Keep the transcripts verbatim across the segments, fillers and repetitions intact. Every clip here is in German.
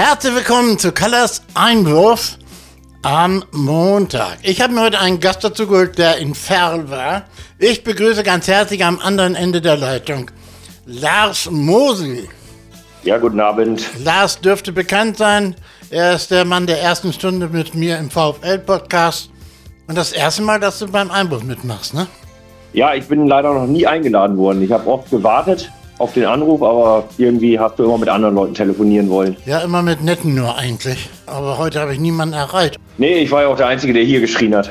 Herzlich willkommen zu Kallers Einwurf am Montag. Ich habe mir heute einen Gast dazu geholt, der in Verl war. Ich begrüße ganz herzlich am anderen Ende der Leitung Lars Mosel. Ja, guten Abend. Lars dürfte bekannt sein. Er ist der Mann der ersten Stunde mit mir im VfL-Podcast. Und das erste Mal, dass du beim Einwurf mitmachst, ne? Ja, ich bin leider noch nie eingeladen worden. Ich habe oft gewartet auf den Anruf, aber irgendwie hast du immer mit anderen Leuten telefonieren wollen. Ja, immer mit Netten nur eigentlich. Aber heute habe ich niemanden erreicht. Nee, ich war ja auch der Einzige, der hier geschrien hat.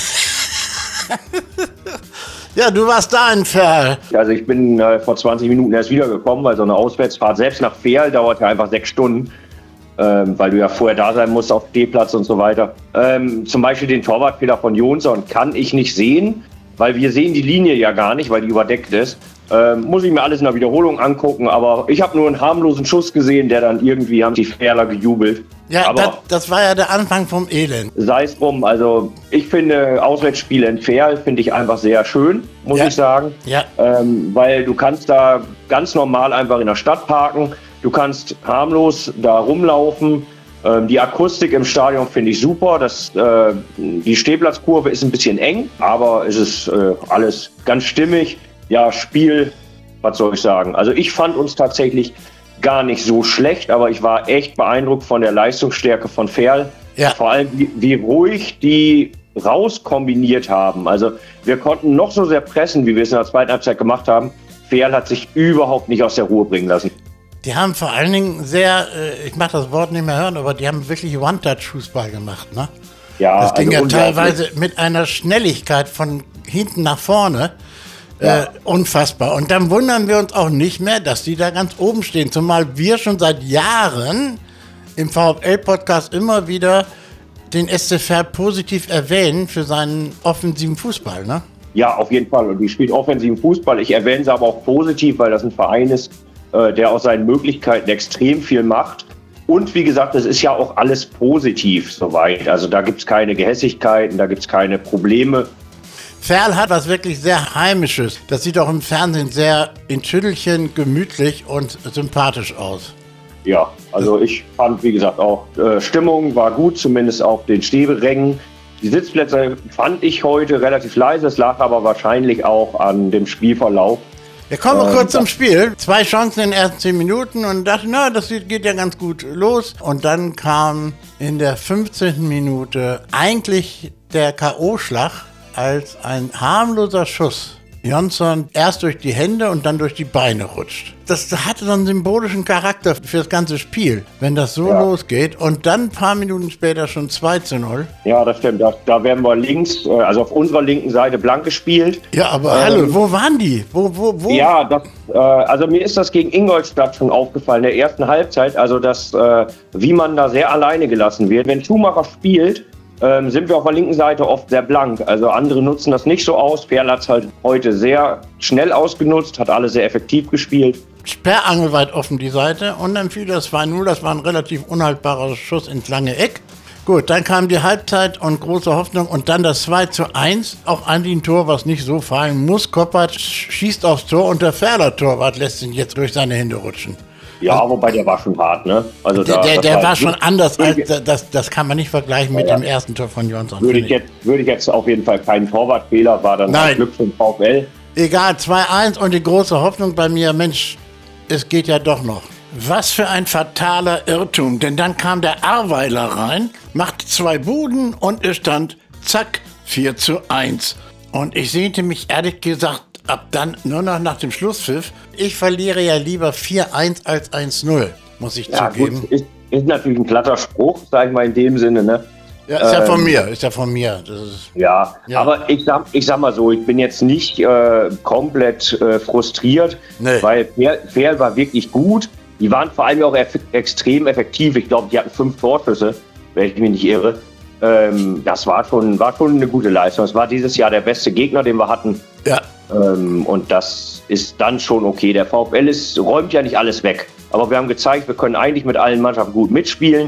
Ja, du warst da in Verl. Also ich bin äh, vor zwanzig Minuten erst wiedergekommen, weil so eine Auswärtsfahrt selbst nach Verl dauert ja einfach sechs Stunden. Ähm, weil du ja vorher da sein musst auf Stehplatz und so weiter. Ähm, zum Beispiel den Torwartfehler von Jonsson kann ich nicht sehen, weil wir sehen die Linie ja gar nicht, weil die überdeckt ist. Ähm, muss ich mir alles in der Wiederholung angucken, aber ich habe nur einen harmlosen Schuss gesehen, der dann irgendwie haben die Verler gejubelt. Ja, aber das, das war ja der Anfang vom Elend. Sei es drum, also ich finde Auswärtsspiele in Verl finde ich einfach sehr schön, muss Ja. ich sagen. Ja. Ähm, weil du kannst da ganz normal einfach in der Stadt parken, du kannst harmlos da rumlaufen. Ähm, die Akustik im Stadion finde ich super. Das, äh, die Stehplatzkurve ist ein bisschen eng, aber es ist äh, alles ganz stimmig. Ja, Spiel, was soll ich sagen? Also ich fand uns tatsächlich gar nicht so schlecht, aber ich war echt beeindruckt von der Leistungsstärke von Verl. Ja. Vor allem, wie, wie ruhig die rauskombiniert haben. Also wir konnten noch so sehr pressen, wie wir es in der zweiten Halbzeit gemacht haben. Verl hat sich überhaupt nicht aus der Ruhe bringen lassen. Die haben vor allen Dingen sehr, äh, ich mag das Wort nicht mehr hören, aber die haben wirklich One-Touch-Fußball gemacht, ne? Ja, Das ging also ja unglaublich. teilweise mit einer Schnelligkeit von hinten nach vorne. Äh, Ja. unfassbar. Und dann wundern wir uns auch nicht mehr, dass die da ganz oben stehen. Zumal wir schon seit Jahren im VfL-Podcast immer wieder den S C Verl positiv erwähnen für seinen offensiven Fußball, ne? Ja, auf jeden Fall. Und die spielt offensiven Fußball. Ich erwähne sie aber auch positiv, weil das ein Verein ist, äh, der aus seinen Möglichkeiten extrem viel macht. Und wie gesagt, es ist ja auch alles positiv soweit. Also da gibt es keine Gehässigkeiten, da gibt es keine Probleme. Verl hat was wirklich sehr Heimisches. Das sieht auch im Fernsehen sehr in Schüttelchen gemütlich und sympathisch aus. Ja, also ich fand, wie gesagt, auch äh, Stimmung war gut, zumindest auf den Stehberängen. Die Sitzplätze fand ich heute relativ leise. Es lag aber wahrscheinlich auch an dem Spielverlauf. Wir kommen mal Ähm, kurz zum das- Spiel. Zwei Chancen in den ersten zehn Minuten und dachte, na, das geht ja ganz gut los. Und dann kam in der fünfzehnten Minute eigentlich der K O-Schlag, als ein harmloser Schuss Jonsson erst durch die Hände und dann durch die Beine rutscht. Das hatte so einen symbolischen Charakter für das ganze Spiel, wenn das so Ja. losgeht. Und dann ein paar Minuten später schon zwei zu null. Ja, das stimmt. Da, da werden wir links, äh, also auf unserer linken Seite blank gespielt. Ja, aber Ähm, hallo, wo waren die? Wo, wo, wo? Ja, das, äh, also mir ist das gegen Ingolstadt schon aufgefallen, in der ersten Halbzeit. Also, dass, äh, wie man da sehr alleine gelassen wird. Wenn Schumacher spielt, ähm, sind wir auf der linken Seite oft sehr blank. Also andere nutzen das nicht so aus. Verl hat es halt heute sehr schnell ausgenutzt, hat alle sehr effektiv gespielt. Sperrangelweit offen die Seite und dann fiel das zwei null. Das war ein relativ unhaltbarer Schuss ins lange Eck. Gut, dann kam die Halbzeit und große Hoffnung und dann das zwei zu eins. Auch eigentlich ein Tor, was nicht so fallen muss. Koppert schießt aufs Tor und der Verler Torwart lässt ihn jetzt durch seine Hände rutschen. Ja, wobei der war schon hart, ne? Also Der, da, der, das der war schon anders, als, Würde, das, das kann man nicht vergleichen mit Ja. dem ersten Tor von Jonsson. würde, ich finde ich. jetzt, würde ich jetzt auf jeden Fall keinen Torwartfehler, war dann Nein. ein Glück für den VfL. Egal, zwei eins und die große Hoffnung bei mir, Mensch, es geht ja doch noch. Was für ein fataler Irrtum, denn dann kam der Arweiler rein, machte zwei Buden und es stand, zack, vier zu eins. Und ich sehnte mich ehrlich gesagt ab dann nur noch nach dem Schlusspfiff. Ich verliere ja lieber vier eins als eins null, muss ich Ja, zugeben. gut, ist, ist natürlich ein glatter Spruch, sag ich mal in dem Sinne, ne? Ja, ist ja Ähm, von mir, ist ja von mir. Das ist, Ja, Ja. aber ich sag, ich sag mal so, ich bin jetzt nicht äh, komplett äh, frustriert, Nee. weil Verl Verl war wirklich gut. Die waren vor allem auch eff extrem effektiv. Ich glaube, die hatten fünf Torschüsse, wenn ich mich nicht irre. Ähm, das war schon, war schon eine gute Leistung. Es war dieses Jahr der beste Gegner, den wir hatten. ja, Ähm, und das ist dann schon okay. Der VfL ist, räumt ja nicht alles weg. Aber wir haben gezeigt, wir können eigentlich mit allen Mannschaften gut mitspielen.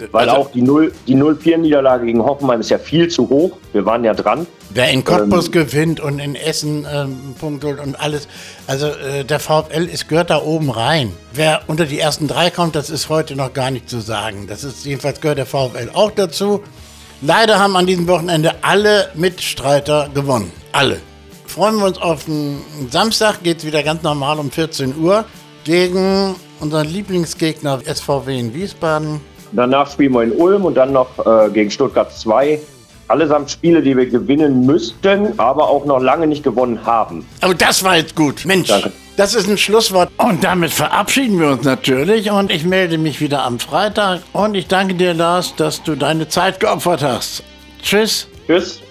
Weil also, auch die null vier Niederlage gegen Hoffenheim ist ja viel zu hoch. Wir waren ja dran. Wer in Cottbus ähm, gewinnt und in Essen ähm, Punkt holt und alles. Also äh, der VfL ist, gehört da oben rein. Wer unter die ersten drei kommt, das ist heute noch gar nicht zu sagen. Das ist jedenfalls gehört der VfL auch dazu. Leider haben an diesem Wochenende alle Mitstreiter gewonnen. Alle. Freuen wir uns auf den Samstag, geht es wieder ganz normal um vierzehn Uhr gegen unseren Lieblingsgegner S V W in Wiesbaden. Danach spielen wir in Ulm und dann noch äh, gegen Stuttgart zwei. Allesamt Spiele, die wir gewinnen müssten, aber auch noch lange nicht gewonnen haben. Aber das war jetzt gut. Mensch, Danke. Das ist ein Schlusswort. Und damit verabschieden wir uns natürlich. Und ich melde mich wieder am Freitag. Und ich danke dir, Lars, dass du deine Zeit geopfert hast. Tschüss. Tschüss.